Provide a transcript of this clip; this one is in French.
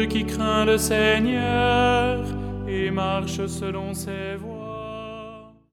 qui craint le Seigneur et marche selon ses voies.